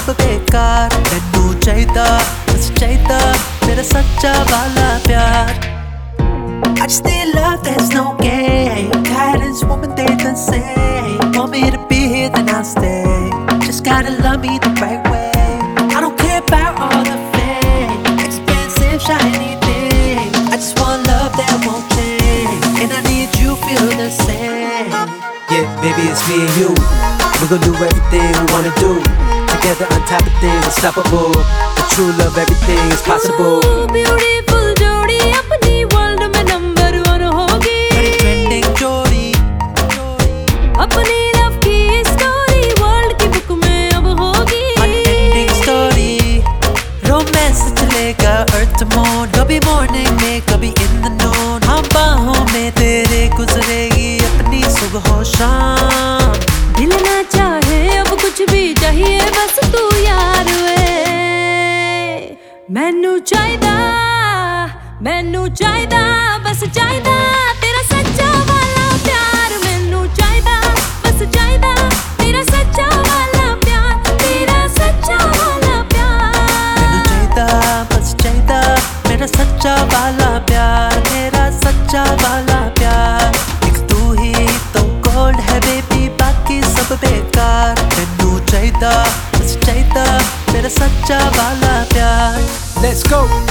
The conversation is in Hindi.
सब बेकार। मैनू चाहिदा बस चाहिदा तेरा सच्चा वाला प्यार। I just need love, there's no game. Guidance, woman, they the same. Want me to be here, then I'll stay. Just gotta love me the right way. I don't care about all the fame, expensive, shiny things. I just want love that won't change, and I need you feel the same. Yeah, baby, it's me and you. We're gonna do everything we wanna do. Together on top of things, unstoppable. The true love, everything is possible. Beautiful जोड़ी अपनी वर्ल्ड में नंबर 1 होगी। बड़ी ट्रेंडिंग जोड़ी अपनी लव की स्टोरी वर्ल्ड की बुक में अब होगी। Unending story. रोमांस चलेगा अर्थ टू मून, कभी मॉर्निंग में कभी इन द नून। हम बाहों में तेरे गुजरेगी अपनी सुबह शाम। दिल ना चाहे अब कुछ भी चाहिए बस तू यार वे। मैनू चाहिदा बस चाहिदा तेरा सच्चा वाला प्यार। मैनू चाहिदा बस चाहिदा तेरा सच्चा वाला प्यार, तेरा सच्चा वाला प्यार। मैनू चाहिदा बस चाहिदा मेरा सच्चा वाला प्यार, मेरा सच्चा वाला प्यार। एक तू ही तो गोल्ड है बेबी, बाकी सब बेकार। मैनू चाहिदा बस चाहिदा मेरा सच्चा वाला प्यार। Let's go.